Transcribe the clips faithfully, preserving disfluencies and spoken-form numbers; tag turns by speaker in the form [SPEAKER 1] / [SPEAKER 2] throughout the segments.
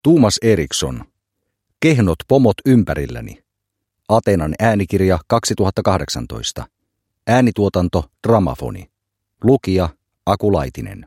[SPEAKER 1] Thomas Eriksson. Kehnot pomot ympärilläni. Atenan äänikirja kaksituhattakahdeksantoista. Äänituotanto Dramafoni. Lukija Aku Laitinen.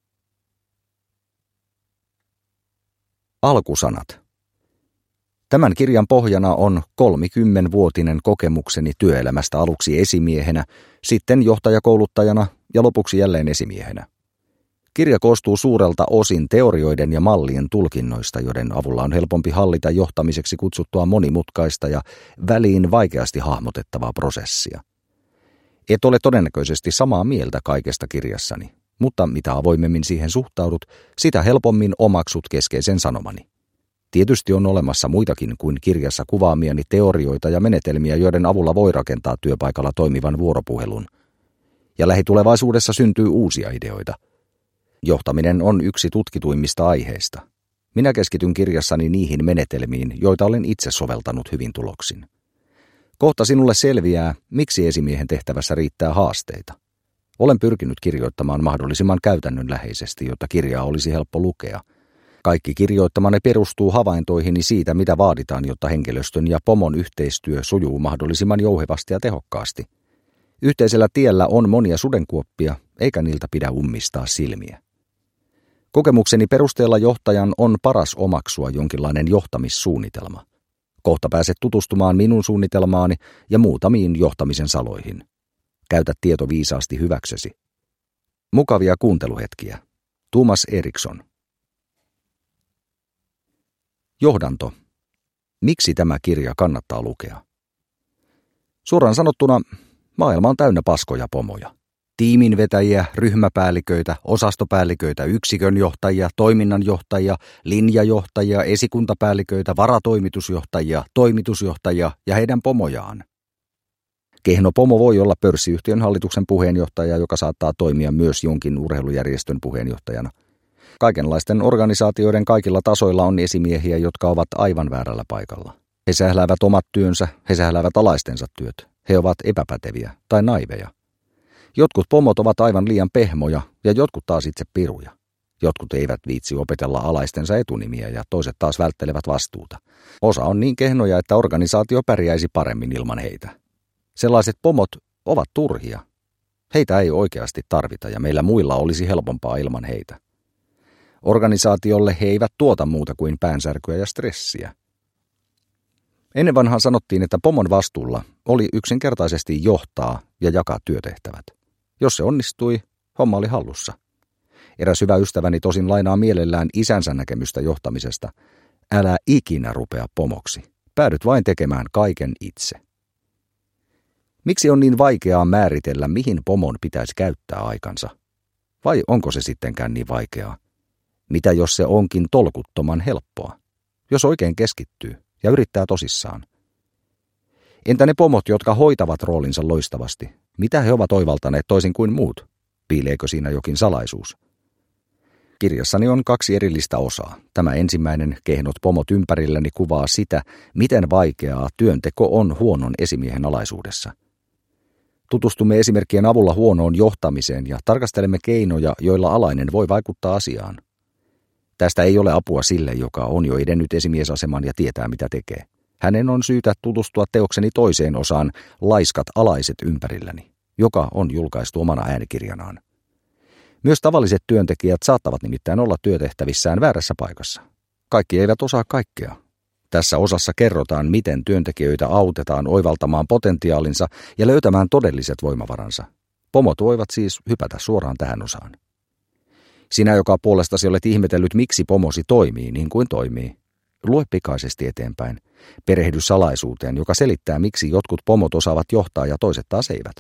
[SPEAKER 1] Alkusanat. Tämän kirjan pohjana on kolmikymmenvuotinen kokemukseni työelämästä aluksi esimiehenä, sitten johtajakouluttajana ja lopuksi jälleen esimiehenä. Kirja koostuu suurelta osin teorioiden ja mallien tulkinnoista, joiden avulla on helpompi hallita johtamiseksi kutsuttua monimutkaista ja väliin vaikeasti hahmotettavaa prosessia. Et ole todennäköisesti samaa mieltä kaikesta kirjassani, mutta mitä avoimemmin siihen suhtaudut, sitä helpommin omaksut keskeisen sanomani. Tietysti on olemassa muitakin kuin kirjassa kuvaamiani teorioita ja menetelmiä, joiden avulla voi rakentaa työpaikalla toimivan vuoropuhelun. Ja lähitulevaisuudessa syntyy uusia ideoita. Johtaminen on yksi tutkituimmista aiheista. Minä keskityn kirjassani niihin menetelmiin, joita olen itse soveltanut hyvin tuloksin. Kohta sinulle selviää, miksi esimiehen tehtävässä riittää haasteita. Olen pyrkinyt kirjoittamaan mahdollisimman käytännönläheisesti, jotta kirjaa olisi helppo lukea. Kaikki kirjoittamani perustuu havaintoihini siitä, mitä vaaditaan, jotta henkilöstön ja pomon yhteistyö sujuu mahdollisimman jouhevasti ja tehokkaasti. Yhteisellä tiellä on monia sudenkuoppia, eikä niiltä pidä ummistaa silmiä. Kokemukseni perusteella johtajan on paras omaksua jonkinlainen johtamissuunnitelma. Kohta pääset tutustumaan minun suunnitelmaani ja muutamiin johtamisen saloihin. Käytä tieto viisaasti hyväksesi. Mukavia kuunteluhetkiä. Thomas Eriksson. Johdanto. Miksi tämä kirja kannattaa lukea? Suoraan sanottuna, maailma on täynnä paskoja pomoja. Tiiminvetäjiä, ryhmäpäälliköitä, osastopäälliköitä, yksikönjohtajia, toiminnanjohtajia, linjajohtajia, esikuntapäälliköitä, varatoimitusjohtajia, toimitusjohtajia ja heidän pomojaan. Kehno pomo voi olla pörssiyhtiön hallituksen puheenjohtaja, joka saattaa toimia myös jonkin urheilujärjestön puheenjohtajana. Kaikenlaisten organisaatioiden kaikilla tasoilla on esimiehiä, jotka ovat aivan väärällä paikalla. He sähläävät omat työnsä, he sähläävät alaistensa työt. He ovat epäpäteviä tai naiveja. Jotkut pomot ovat aivan liian pehmoja ja jotkut taas itse piruja. Jotkut eivät viitsi opetella alaistensa etunimiä ja toiset taas välttelevät vastuuta. Osa on niin kehnoja, että organisaatio pärjäisi paremmin ilman heitä. Sellaiset pomot ovat turhia. Heitä ei oikeasti tarvita ja meillä muilla olisi helpompaa ilman heitä. Organisaatiolle he eivät tuota muuta kuin päänsärkyä ja stressiä. Ennen vanhaan sanottiin, että pomon vastuulla oli yksinkertaisesti johtaa ja jakaa työtehtävät. Jos se onnistui, homma oli hallussa. Eräs hyvä ystäväni tosin lainaa mielellään isänsä näkemystä johtamisesta. Älä ikinä rupea pomoksi. Päädyt vain tekemään kaiken itse. Miksi on niin vaikeaa määritellä, mihin pomon pitäisi käyttää aikansa? Vai onko se sittenkään niin vaikeaa? Mitä jos se onkin tolkuttoman helppoa? Jos oikein keskittyy ja yrittää tosissaan. Entä ne pomot, jotka hoitavat roolinsa loistavasti? Mitä he ovat oivaltaneet toisin kuin muut? Piileekö siinä jokin salaisuus? Kirjassani on kaksi erillistä osaa. Tämä ensimmäinen, Kehnot pomot ympärilläni, kuvaa sitä, miten vaikeaa työnteko on huonon esimiehen alaisuudessa. Tutustumme esimerkkien avulla huonoon johtamiseen ja tarkastelemme keinoja, joilla alainen voi vaikuttaa asiaan. Tästä ei ole apua sille, joka on jo edennyt esimiesaseman ja tietää, mitä tekee. Hänen on syytä tutustua teokseni toiseen osaan, Laiskat alaiset ympärilläni, joka on julkaistu omana äänikirjanaan. Myös tavalliset työntekijät saattavat nimittäin olla työtehtävissään väärässä paikassa. Kaikki eivät osaa kaikkea. Tässä osassa kerrotaan, miten työntekijöitä autetaan oivaltamaan potentiaalinsa ja löytämään todelliset voimavaransa. Pomot voivat siis hypätä suoraan tähän osaan. Sinä, joka puolestasi olet ihmetellyt, miksi pomosi toimii niin kuin toimii. Lue pikaisesti eteenpäin. Perehdy salaisuuteen, joka selittää, miksi jotkut pomot osaavat johtaa ja toiset taas eivät.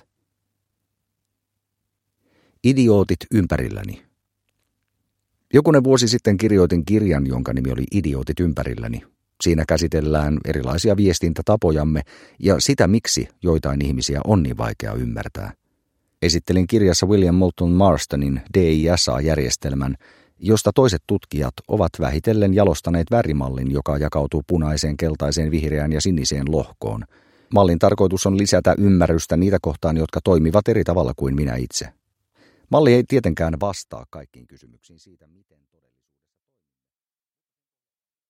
[SPEAKER 1] Idiootit ympärilläni. Jokunen vuosi sitten kirjoitin kirjan, jonka nimi oli Idiootit ympärilläni. Siinä käsitellään erilaisia viestintätapojamme ja sitä, miksi joitain ihmisiä on niin vaikea ymmärtää. Esittelin kirjassa William Moulton Marstonin D I S A-järjestelmän, josta toiset tutkijat ovat vähitellen jalostaneet värimallin, joka jakautuu punaiseen, keltaiseen, vihreään ja siniseen lohkoon. Mallin tarkoitus on lisätä ymmärrystä niitä kohtaan, jotka toimivat eri tavalla kuin minä itse. Malli ei tietenkään vastaa kaikkiin kysymyksiin siitä, miten todella